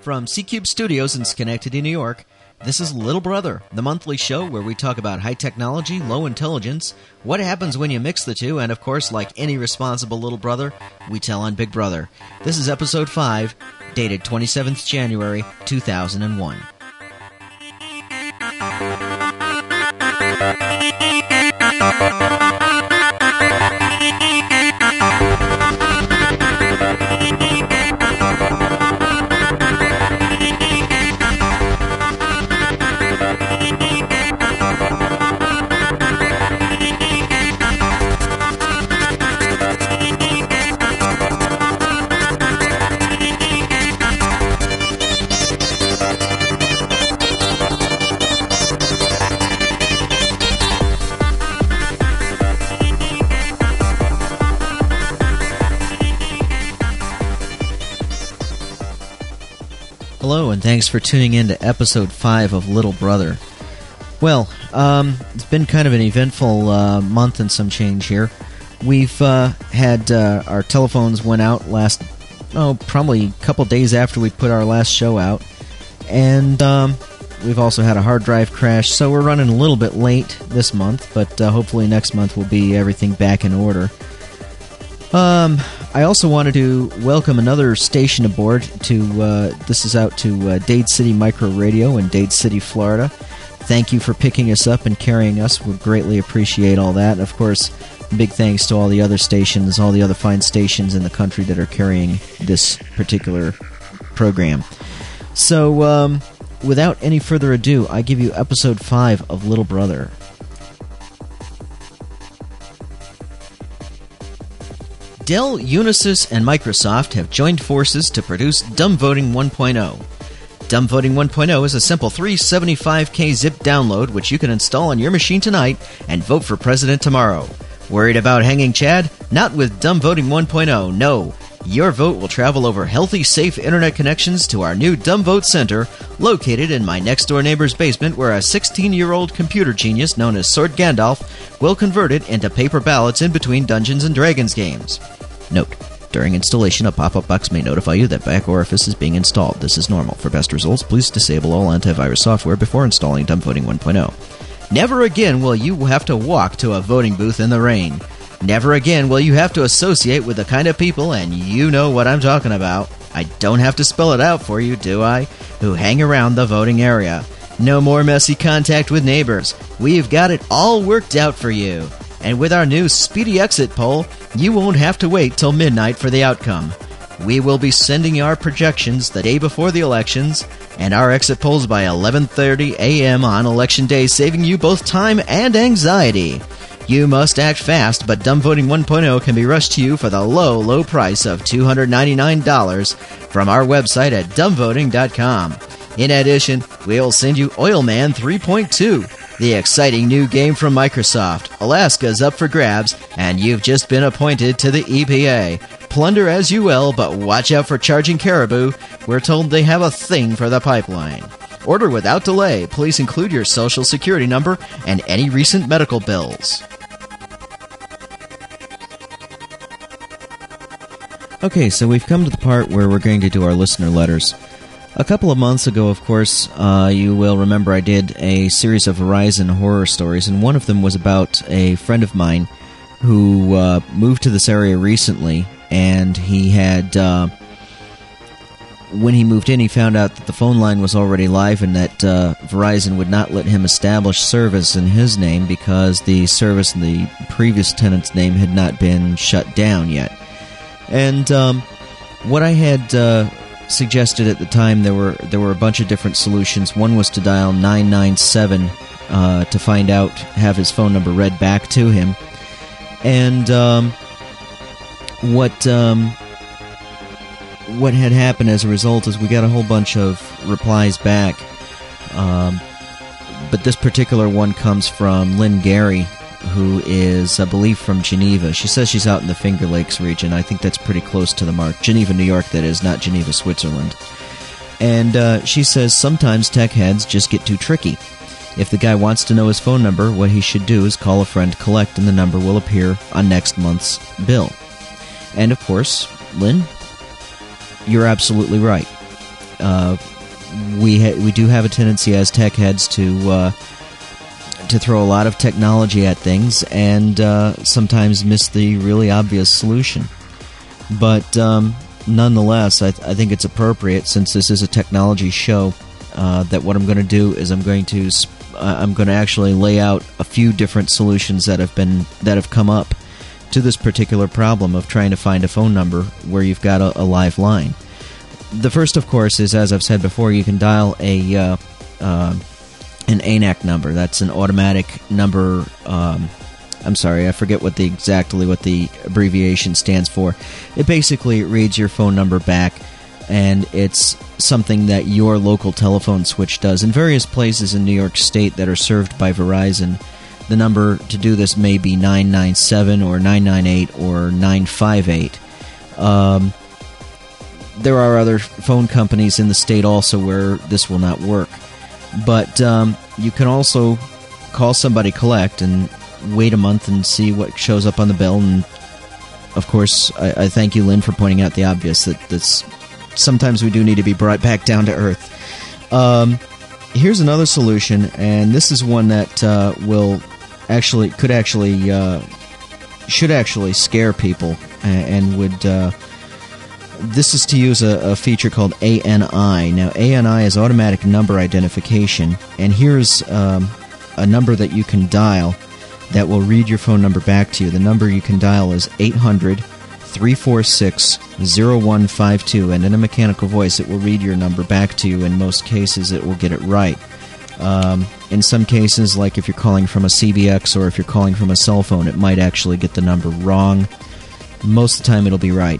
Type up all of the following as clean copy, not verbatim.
From C-Cube Studios in Schenectady, New York, this is Little Brother, the monthly show where we talk about high technology, low intelligence, what happens when you mix the two, and of course, like any responsible little brother, we tell on Big Brother. This is episode 5, dated 27th January, 2001. Hello, and thanks for tuning in to episode 5 of Little Brother. Well, it's been kind of an eventful month and some change here. We've had our telephones went out probably a couple days after we put our last show out. And we've also had a hard drive crash, so we're running a little bit late this month, but hopefully next month will be everything back in order. I also wanted to welcome another station aboard this is out to Dade City Micro Radio in Dade City, Florida. Thank you for picking us up and carrying us. We greatly appreciate all that. And of course, big thanks to all the other stations, all the other fine stations in the country that are carrying this particular program. So, without any further ado, I give you episode 5 of Little Brother. Dell, Unisys, and Microsoft have joined forces to produce Dumb Voting 1.0. Dumb Voting 1.0 is a simple 375K zip download which you can install on your machine tonight and vote for president tomorrow. Worried about hanging Chad? Not with Dumb Voting 1.0, no. Your vote will travel over healthy, safe internet connections to our new Dumb Vote Center, located in my next-door neighbor's basement, where a 16-year-old computer genius known as Sword Gandalf will convert it into paper ballots in between Dungeons & Dragons games. Note: during installation, a pop-up box may notify you that Back Orifice is being installed. This is normal. For best results, please disable all antivirus software before installing Dumb Voting 1.0. Never again will you have to walk to a voting booth in the rain. Never again will you have to associate with the kind of people, and you know what I'm talking about, I don't have to spell it out for you, do I, who hang around the voting area. No more messy contact with neighbors. We've got it all worked out for you. And with our new Speedy Exit poll, you won't have to wait till midnight for the outcome. We will be sending our projections the day before the elections, and our exit polls by 11:30 a.m. on Election Day, saving you both time and anxiety. You must act fast, but Dumb Voting 1.0 can be rushed to you for the low, low price of $299 from our website at dumbvoting.com. In addition, we'll send you Oilman 3.2, the exciting new game from Microsoft. Alaska's up for grabs, and you've just been appointed to the EPA. Plunder as you will, but watch out for Charging Caribou. We're told they have a thing for the pipeline. Order without delay. Please include your social security number and any recent medical bills. Okay, so we've come to the part where we're going to do our listener letters. A couple of months ago, of course, you will remember I did a series of Verizon horror stories, and one of them was about a friend of mine who moved to this area recently, and he had, when he moved in, he found out that the phone line was already live and that Verizon would not let him establish service in his name because the service in the previous tenant's name had not been shut down yet. And what I had suggested at the time, there were a bunch of different solutions. One was to dial 997 to find out, have his phone number read back to him. And what had happened as a result is we got a whole bunch of replies back. But this particular one comes from Lynn Gary, who is, I believe, from Geneva. She says she's out in the Finger Lakes region. I think that's pretty close to the mark. Geneva, New York, that is, not Geneva, Switzerland. And she says sometimes tech heads just get too tricky. If the guy wants to know his phone number, what he should do is call a friend, collect, and the number will appear on next month's bill. And of course, Lynn, you're absolutely right. we do have a tendency as tech heads to throw a lot of technology at things and sometimes miss the really obvious solution. But nonetheless, I think it's appropriate, since this is a technology show, that what I'm going to do is I'm going to actually lay out a few different solutions that have come up to this particular problem of trying to find a phone number where you've got a live line. The first, of course, is, as I've said before, you can dial an ANAC number. That's an automatic number. I'm sorry, I forget exactly what the abbreviation stands for. It basically reads your phone number back, and it's something that your local telephone switch does. In various places in New York State that are served by Verizon, the number to do this may be 997 or 998 or 958. There are other phone companies in the state also where this will not work. But you can also call somebody collect and wait a month and see what shows up on the bill. And, of course, I thank you, Lynn, for pointing out the obvious, that sometimes we do need to be brought back down to earth. Here's another solution, and this is one that should actually scare people, and would... This is to use a feature called ANI. Now, ANI is automatic number identification, and here's a number that you can dial that will read your phone number back to you. The number you can dial is 800-346-0152, and in a mechanical voice it will read your number back to you. In most cases it will get it right. In some cases, like if you're calling from a CBX or if you're calling from a cell phone, it might actually get the number wrong. Most of the time it'll be right.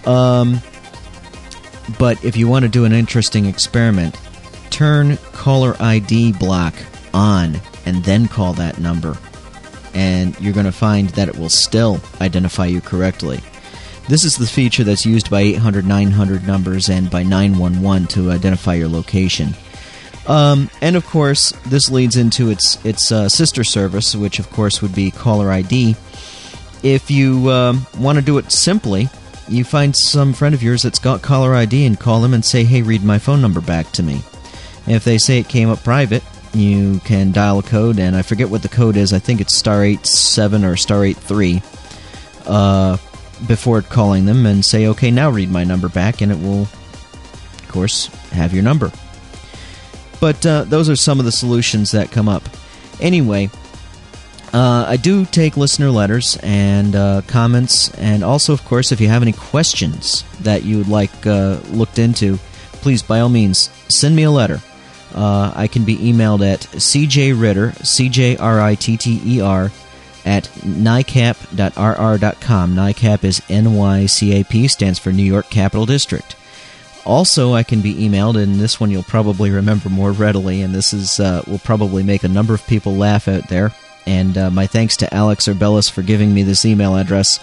But if you want to do an interesting experiment, turn caller ID block on and then call that number, and you're going to find that it will still identify you correctly. This is the feature that's used by 800-900 numbers and by 911 to identify your location. And of course, this leads into its sister service, which of course would be caller ID. If you want to do it simply, you find some friend of yours that's got caller ID and call them and say, hey, read my phone number back to me. If they say it came up private, you can dial a code, and I forget what the code is. I think it's star 87 or star 83 before calling them, and say, okay, now read my number back, and it will, of course, have your number. But those are some of the solutions that come up. Anyway, I do take listener letters and comments, and also, of course, if you have any questions that you would like looked into, please, by all means, send me a letter. I can be emailed at cjritter, CJRITTER, at nycap.rr.com. NYCAP is NYCAP, stands for New York Capital District. Also, I can be emailed, and this one you'll probably remember more readily, and this is will probably make a number of people laugh out there. And my thanks to Alex Urbellis for giving me this email address,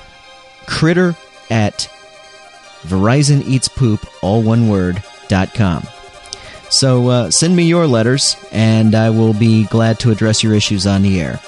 critter@VerizonEatsPoop, all one word, .com. So send me your letters, and I will be glad to address your issues on the air.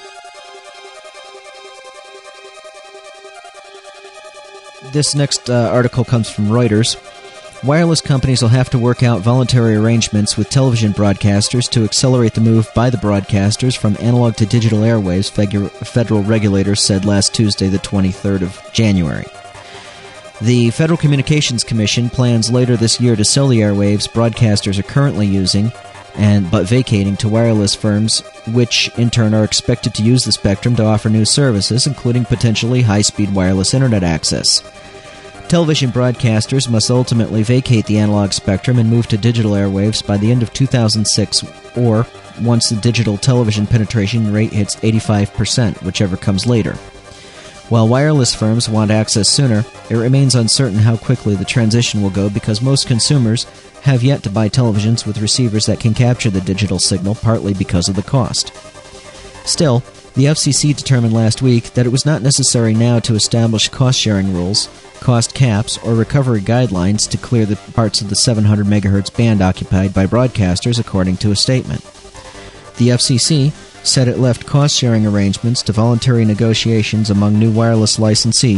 This next article comes from Reuters. Wireless companies will have to work out voluntary arrangements with television broadcasters to accelerate the move by the broadcasters from analog to digital airwaves, federal regulators said last Tuesday, the 23rd of January. The Federal Communications Commission plans later this year to sell the airwaves broadcasters are currently using, but vacating, to wireless firms, which in turn are expected to use the spectrum to offer new services, including potentially high-speed wireless internet access. Television broadcasters must ultimately vacate the analog spectrum and move to digital airwaves by the end of 2006, or once the digital television penetration rate hits 85%, whichever comes later. While wireless firms want access sooner, it remains uncertain how quickly the transition will go because most consumers have yet to buy televisions with receivers that can capture the digital signal, partly because of the cost. Still, the FCC determined last week that it was not necessary now to establish cost-sharing rules, cost caps, or recovery guidelines to clear the parts of the 700 MHz band occupied by broadcasters, according to a statement. The FCC said it left cost-sharing arrangements to voluntary negotiations among new wireless licensees,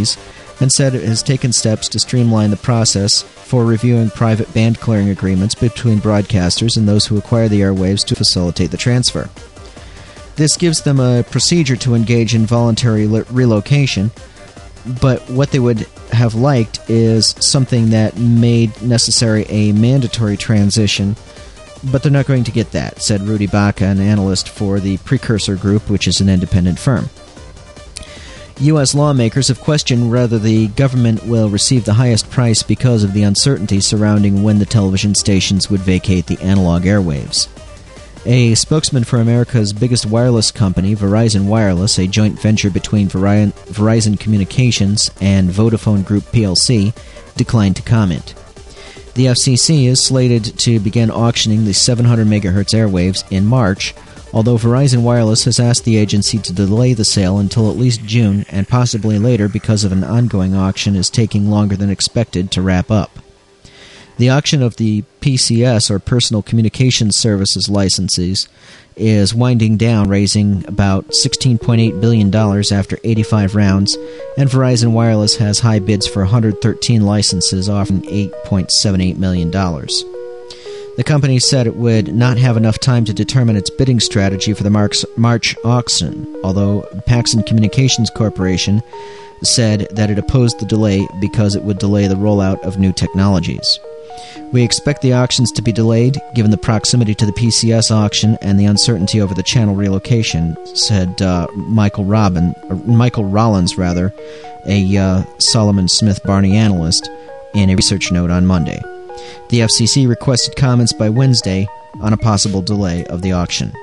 and said it has taken steps to streamline the process for reviewing private band clearing agreements between broadcasters and those who acquire the airwaves to facilitate the transfer. This gives them a procedure to engage in voluntary relocation, but what they would have liked is something that made necessary a mandatory transition, but they're not going to get that, said Rudy Baca, an analyst for the Precursor Group, which is an independent firm. U.S. lawmakers have questioned whether the government will receive the highest price because of the uncertainty surrounding when the television stations would vacate the analog airwaves. A spokesman for America's biggest wireless company, Verizon Wireless, a joint venture between Verizon Communications and Vodafone Group plc, declined to comment. The FCC is slated to begin auctioning the 700 MHz airwaves in March, although Verizon Wireless has asked the agency to delay the sale until at least June and possibly later because of an ongoing auction is taking longer than expected to wrap up. The auction of the PCS, or Personal Communications Services licenses, is winding down, raising about $16.8 billion after 85 rounds, and Verizon Wireless has high bids for 113 licenses, offering $8.78 million. The company said it would not have enough time to determine its bidding strategy for the March auction, although Paxson Communications Corporation said that it opposed the delay because it would delay the rollout of new technologies. We expect the auctions to be delayed, given the proximity to the PCS auction and the uncertainty over the channel relocation, said Michael Rollins, a Solomon Smith Barney analyst, in a research note on Monday. The FCC requested comments by Wednesday on a possible delay of the auction.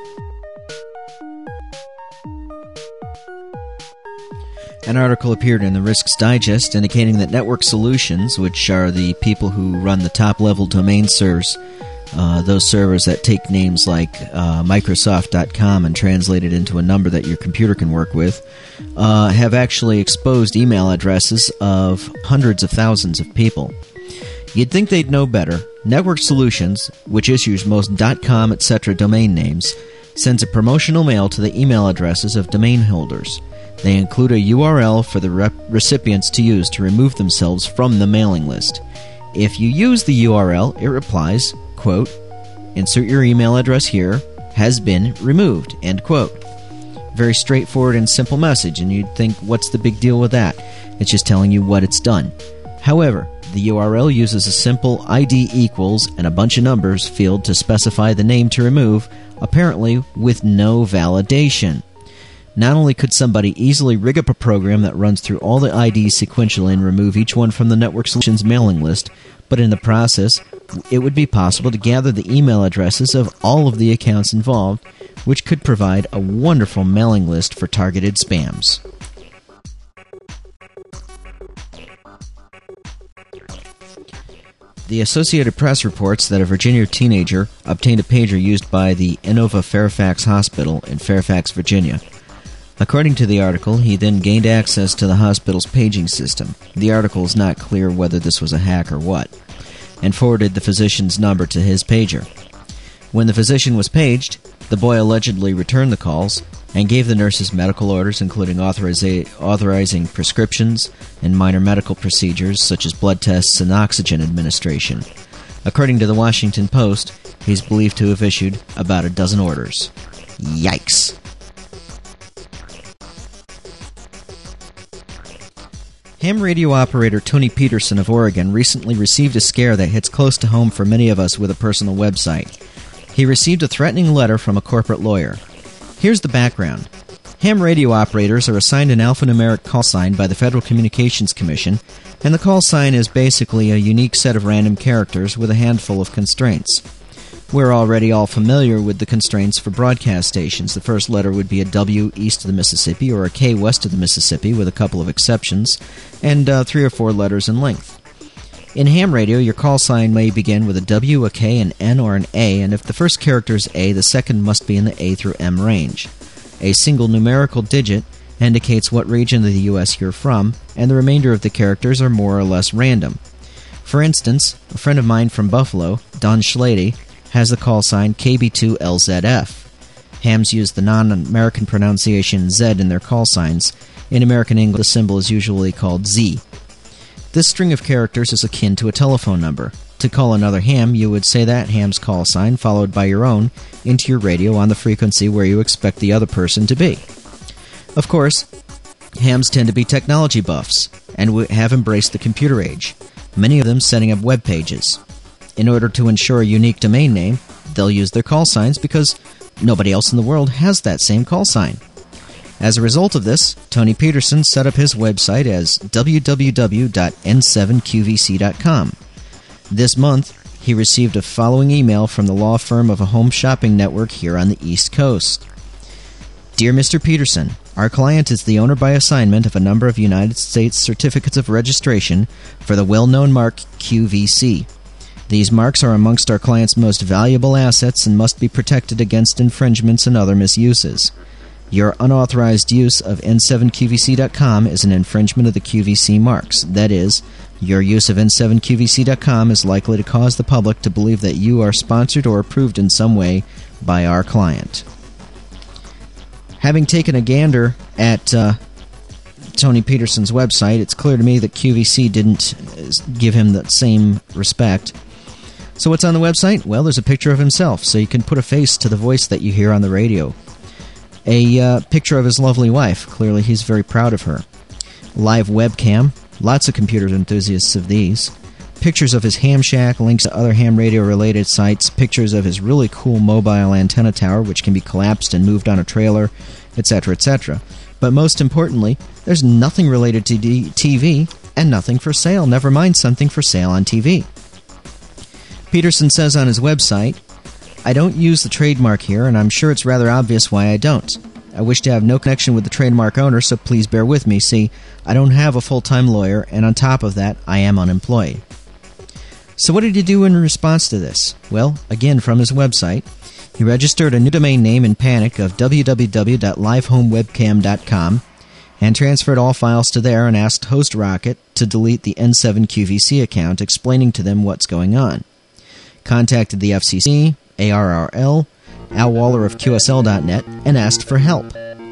An article appeared in the Risks Digest indicating that Network Solutions, which are the people who run the top-level domain servers, those servers that take names like Microsoft.com and translate it into a number that your computer can work with, have actually exposed email addresses of hundreds of thousands of people. You'd think they'd know better. Network Solutions, which issues most .com, etc. domain names, sends a promotional mail to the email addresses of domain holders. They include a URL for the recipients to use to remove themselves from the mailing list. If you use the URL, it replies, quote, "Insert your email address here, has been removed," end quote. Very straightforward and simple message, and you'd think, what's the big deal with that? It's just telling you what it's done. However, the URL uses a simple ID equals and a bunch of numbers field to specify the name to remove, apparently with no validation. Not only could somebody easily rig up a program that runs through all the IDs sequentially and remove each one from the Network Solutions mailing list, but in the process, it would be possible to gather the email addresses of all of the accounts involved, which could provide a wonderful mailing list for targeted spams. The Associated Press reports that a Virginia teenager obtained a pager used by the Inova Fairfax Hospital in Fairfax, Virginia. According to the article, he then gained access to the hospital's paging system. The article is not clear whether this was a hack or what, and forwarded the physician's number to his pager. When the physician was paged, the boy allegedly returned the calls and gave the nurses medical orders, including authorizing prescriptions and minor medical procedures such as blood tests and oxygen administration. According to the Washington Post, he's believed to have issued about a dozen orders. Yikes. Ham radio operator Tony Peterson of Oregon recently received a scare that hits close to home for many of us with a personal website. He received a threatening letter from a corporate lawyer. Here's the background. Ham radio operators are assigned an alphanumeric call sign by the Federal Communications Commission, and the call sign is basically a unique set of random characters with a handful of constraints. We're already all familiar with the constraints for broadcast stations. The first letter would be a W east of the Mississippi or a K west of the Mississippi, with a couple of exceptions, and 3 or 4 letters in length. In ham radio, your call sign may begin with a W, a K, an N, or an A, and if the first character is A, the second must be in the A through M range. A single numerical digit indicates what region of the U.S. you're from, and the remainder of the characters are more or less random. For instance, a friend of mine from Buffalo, Don Schlady, has the call sign KB2LZF. Hams use the non-American pronunciation Z in their call signs, In American English, the symbol is usually called Z. This string of characters is akin to a telephone number. To call another ham, you would say that ham's call sign followed by your own into your radio on the frequency where you expect the other person to be. Of course, hams tend to be technology buffs and have embraced the computer age, many of them setting up web pages. In order to ensure a unique domain name, they'll use their call signs because nobody else in the world has that same call sign. As a result of this, Tony Peterson set up his website as www.n7qvc.com. This month, he received a following email from the law firm of a home shopping network here on the East Coast. Dear Mr. Peterson, our client is the owner by assignment of a number of United States certificates of registration for the well-known mark QVC. These marks are amongst our client's most valuable assets and must be protected against infringements and other misuses. Your unauthorized use of n7qvc.com is an infringement of the QVC marks. That is, your use of n7qvc.com is likely to cause the public to believe that you are sponsored or approved in some way by our client. Having taken a gander at Tony Peterson's website, it's clear to me that QVC didn't give him that same respect. So what's on the website? Well, there's a picture of himself, so you can put a face to the voice that you hear on the radio. A picture of his lovely wife. Clearly, he's very proud of her. Live webcam. Lots of computer enthusiasts of these. Pictures of his ham shack, links to other ham radio-related sites, pictures of his really cool mobile antenna tower, which can be collapsed and moved on a trailer, etc., etc. But most importantly, there's nothing related to TV and nothing for sale, never mind something for sale on TV. Peterson says on his website, I don't use the trademark here, and I'm sure it's rather obvious why I don't. I wish to have no connection with the trademark owner, so please bear with me. See, I don't have a full-time lawyer, and on top of that, I am unemployed. So what did he do in response to this? Well, again, from his website, he registered a new domain name in panic of www.livehomewebcam.com and transferred all files to there and asked HostRocket to delete the N7QVC account, explaining to them what's going on. Contacted the FCC, ARRL, Al Waller of QSL.net, and asked for help.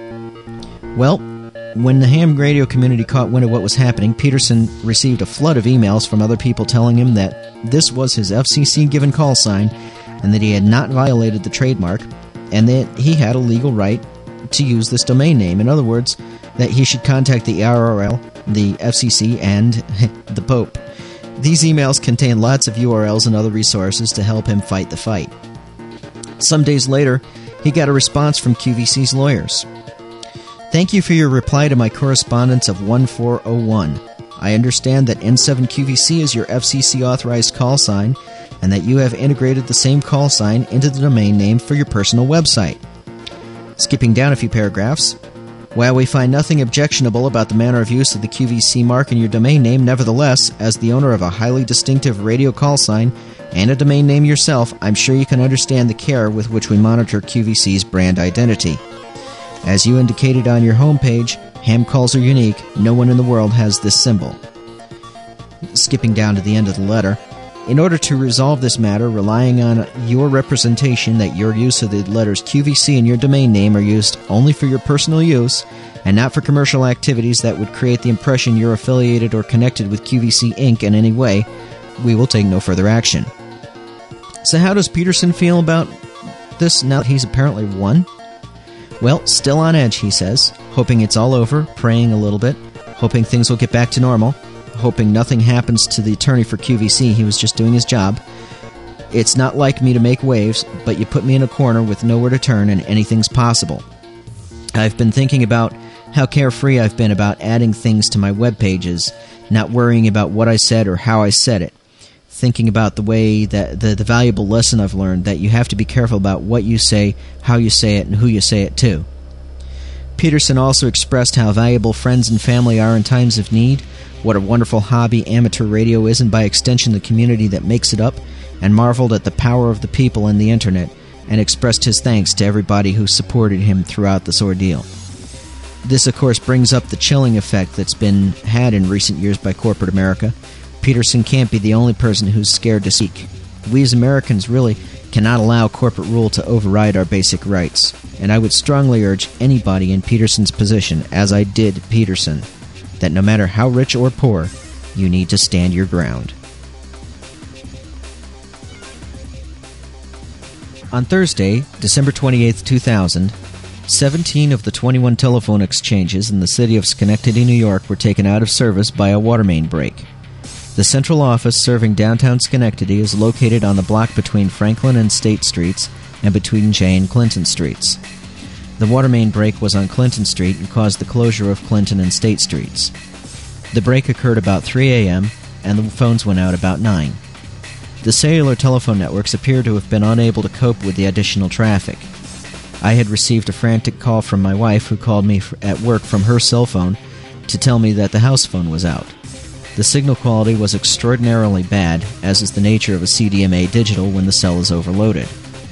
Well, when the ham radio community caught wind of what was happening, Peterson received a flood of emails from other people telling him that this was his FCC-given call sign and that he had not violated the trademark and that he had a legal right to use this domain name. In other words, that he should contact the ARRL, the FCC, and the Pope. These emails contain lots of URLs and other resources to help him fight the fight. Some days later, he got a response from QVC's lawyers. Thank you for your reply to my correspondence of 1401. I understand that N7QVC is your FCC-authorized call sign and that you have integrated the same call sign into the domain name for your personal website. Skipping down a few paragraphs, while we find nothing objectionable about the manner of use of the QVC mark in your domain name, nevertheless, as the owner of a highly distinctive radio call sign and a domain name yourself, I'm sure you can understand the care with which we monitor QVC's brand identity. As you indicated on your homepage, ham calls are unique. No one in the world has this symbol. Skipping down to the end of the letter, in order to resolve this matter, relying on your representation that your use of the letters QVC in your domain name are used only for your personal use and not for commercial activities that would create the impression you're affiliated or connected with QVC Inc. in any way, we will take no further action. So how does Peterson feel about this now that he's apparently won? Well, still on edge, he says, hoping it's all over, praying a little bit, hoping things will get back to normal, hoping nothing happens to the attorney for QVC. He was just doing his job. It's not like me to make waves, but you put me in a corner with nowhere to turn and anything's possible. I've been thinking about how carefree I've been about adding things to my web pages, not worrying about what I said or how I said it. Thinking about the way that the valuable lesson I've learned that you have to be careful about what you say, how you say it, and who you say it to. Peterson also expressed how valuable friends and family are in times of need, what a wonderful hobby amateur radio is, and by extension the community that makes it up, and marveled at the power of the people and the Internet, and expressed his thanks to everybody who supported him throughout this ordeal. This, of course, brings up the chilling effect that's been had in recent years by corporate America. Peterson can't be the only person who's scared to speak. We as Americans really cannot allow corporate rule to override our basic rights, and I would strongly urge anybody in Peterson's position, as I did Peterson, that no matter how rich or poor, you need to stand your ground. On Thursday, December 28, 2000, 17 of the 21 telephone exchanges in the city of Schenectady, New York were taken out of service by a water main break. The central office serving downtown Schenectady is located on the block between Franklin and State Streets and between Jay and Clinton Streets. The water main break was on Clinton Street and caused the closure of Clinton and State Streets. The break occurred about 3 a.m., and the phones went out about 9. The cellular telephone networks appear to have been unable to cope with the additional traffic. I had received a frantic call from my wife, who called me at work from her cell phone to tell me that the house phone was out. The signal quality was extraordinarily bad, as is the nature of a CDMA digital when the cell is overloaded.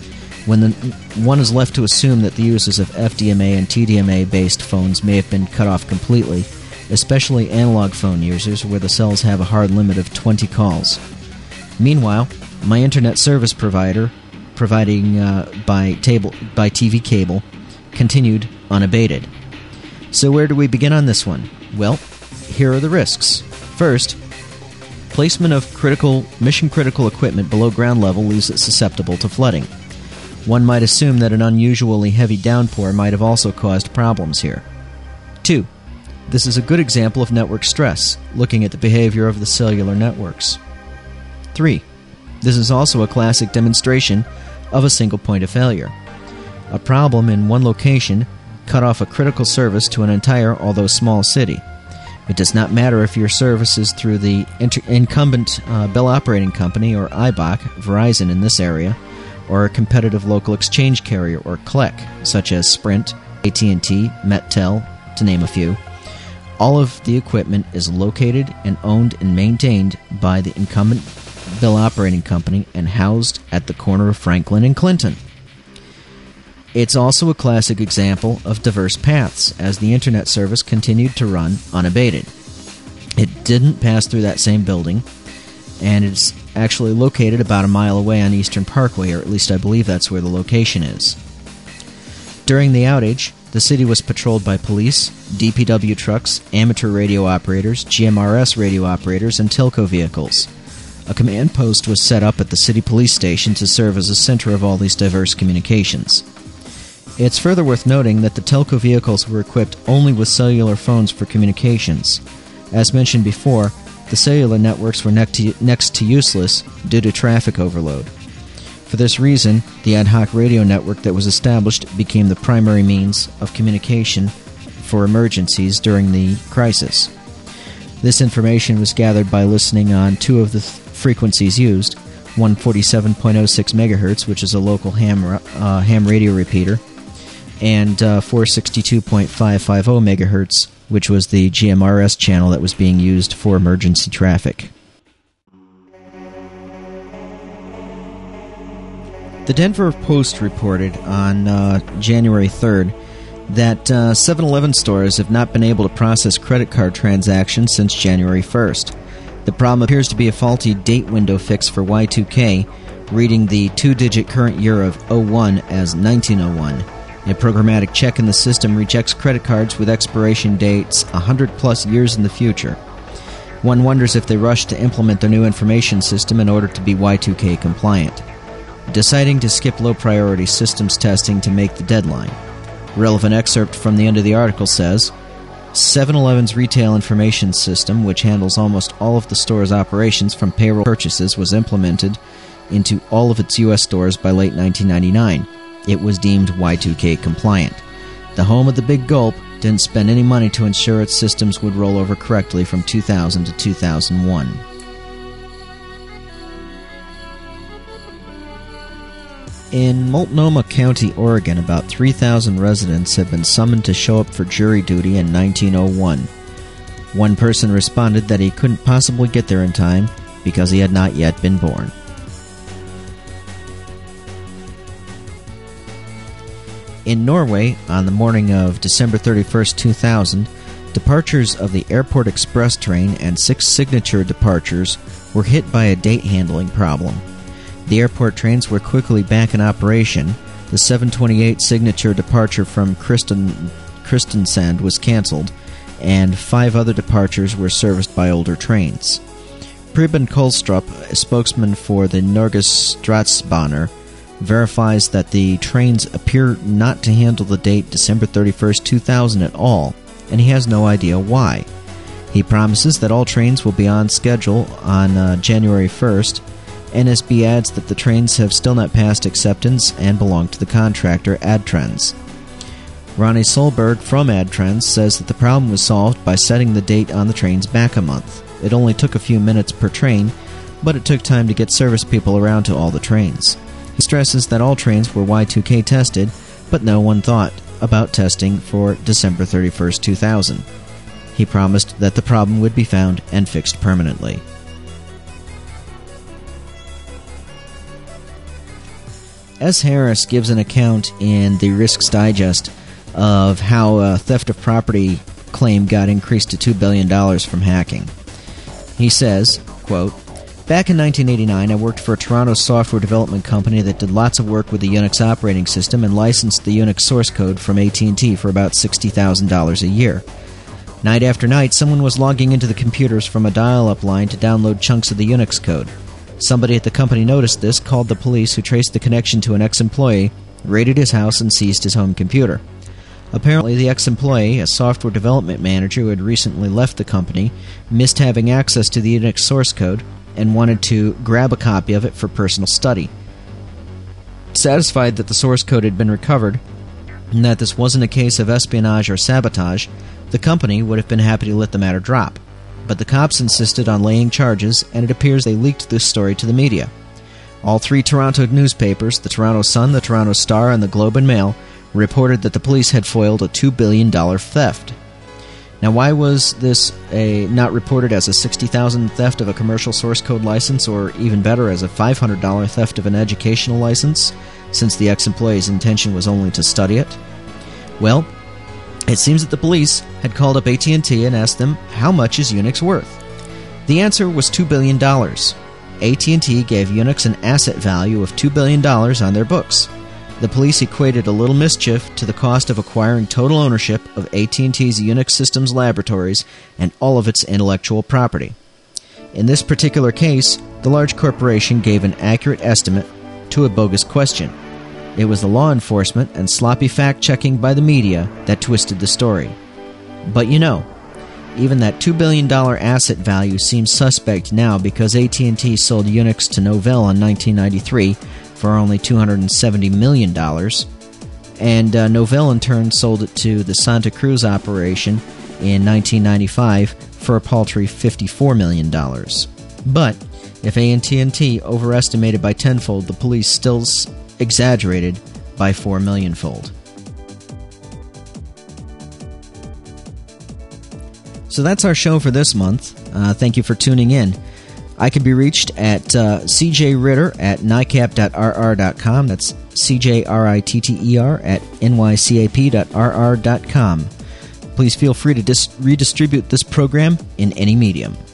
One is left to assume that the users of FDMA and TDMA-based phones may have been cut off completely, especially analog phone users where the cells have a hard limit of 20 calls. Meanwhile, my internet service provider, providing by TV cable, continued unabated. So where do we begin on this one? Well, here are the risks. First, placement of mission-critical equipment below ground level leaves it susceptible to flooding. One might assume that an unusually heavy downpour might have also caused problems here. 2. This is a good example of network stress, looking at the behavior of the cellular networks. 3. This is also a classic demonstration of a single point of failure. A problem in one location cut off a critical service to an entire, although small, city. It does not matter if your service is through the incumbent Bell Operating Company, or IBOC, Verizon in this area, or a competitive local exchange carrier, or CLEC, such as Sprint, AT&T, Mettel, to name a few. All of the equipment is located and owned and maintained by the incumbent Bell Operating Company and housed at the corner of Franklin and Clinton. It's also a classic example of diverse paths, as the internet service continued to run unabated. It didn't pass through that same building, and it's actually located about a mile away on Eastern Parkway, or at least I believe that's where the location is. During the outage, the city was patrolled by police, DPW trucks, amateur radio operators, GMRS radio operators, and telco vehicles. A command post was set up at the city police station to serve as a center of all these diverse communications. It's further worth noting that the telco vehicles were equipped only with cellular phones for communications. As mentioned before, the cellular networks were next to useless due to traffic overload. For this reason, the ad hoc radio network that was established became the primary means of communication for emergencies during the crisis. This information was gathered by listening on two of the frequencies used, 147.06 MHz, which is a local ham radio repeater, and 462.550 MHz, which was the GMRS channel that was being used for emergency traffic. The Denver Post reported on January 3rd that 7-Eleven stores have not been able to process credit card transactions since January 1st. The problem appears to be a faulty date window fix for Y2K, reading the two-digit current year of 01 as 1901. A programmatic check in the system rejects credit cards with expiration dates 100-plus years in the future. One wonders if they rushed to implement their new information system in order to be Y2K compliant, deciding to skip low-priority systems testing to make the deadline. Relevant excerpt from the end of the article says, 7-Eleven's retail information system, which handles almost all of the store's operations from payroll purchases, was implemented into all of its U.S. stores by late 1999. It was deemed Y2K compliant. The home of the Big Gulp didn't spend any money to ensure its systems would roll over correctly from 2000 to 2001. In Multnomah County, Oregon, about 3,000 residents have been summoned to show up for jury duty in 1901. One person responded that he couldn't possibly get there in time because he had not yet been born. In Norway, on the morning of December 31, 2000, departures of the Airport Express train and 6 signature departures were hit by a date handling problem. The airport trains were quickly back in operation. The 7:28 signature departure from Kristiansand was cancelled, and 5 other departures were serviced by older trains. Preben Kolstrup, a spokesman for the Norges Statsbaner, verifies that the trains appear not to handle the date December 31st, 2000 at all, and he has no idea why. He promises that all trains will be on schedule on January 1st. NSB adds that the trains have still not passed acceptance and belong to the contractor Adtranz. Ronnie Solberg from Adtranz says that the problem was solved by setting the date on the trains back a month. It only took a few minutes per train, but it took time to get service people around to all the trains. He stresses that all trains were Y2K tested, but no one thought about testing for December 31st, 2000. He promised that the problem would be found and fixed permanently. S. Harris gives an account in the Risks Digest of how a theft of property claim got increased to $2 billion from hacking. He says, quote, "Back in 1989, I worked for a Toronto software development company that did lots of work with the Unix operating system and licensed the Unix source code from AT&T for about $60,000 a year. Night after night, someone was logging into the computers from a dial-up line to download chunks of the Unix code. Somebody at the company noticed this, called the police, who traced the connection to an ex-employee, raided his house, and seized his home computer. Apparently, the ex-employee, a software development manager who had recently left the company, missed having access to the Unix source code and wanted to grab a copy of it for personal study. Satisfied that the source code had been recovered and that this wasn't a case of espionage or sabotage, the company would have been happy to let the matter drop. But the cops insisted on laying charges, and it appears they leaked this story to the media. All 3 Toronto newspapers, the Toronto Sun, the Toronto Star, and the Globe and Mail, reported that the police had foiled a $2 billion theft. Now, why was this not reported as a $60,000 theft of a commercial source code license, or even better, as a $500 theft of an educational license, since the ex-employee's intention was only to study it? Well, it seems that the police had called up AT&T and asked them, how much is Unix worth? The answer was $2 billion. AT&T gave Unix an asset value of $2 billion on their books. The police equated a little mischief to the cost of acquiring total ownership of AT&T's Unix Systems Laboratories and all of its intellectual property. In this particular case, the large corporation gave an accurate estimate to a bogus question. It was the law enforcement and sloppy fact-checking by the media that twisted the story. But even that $2 billion asset value seems suspect now because AT&T sold Unix to Novell in 1993 for only $270 million, and Novell in turn sold it to the Santa Cruz operation in 1995 for a paltry $54 million. But if AT&T overestimated by tenfold, the police still exaggerated by 4 millionfold. So that's our show for this month. Thank you for tuning in. I can be reached at cjritter@nycap.rr.com. That's cjritter at nycap.rr.com. Please feel free to redistribute this program in any medium.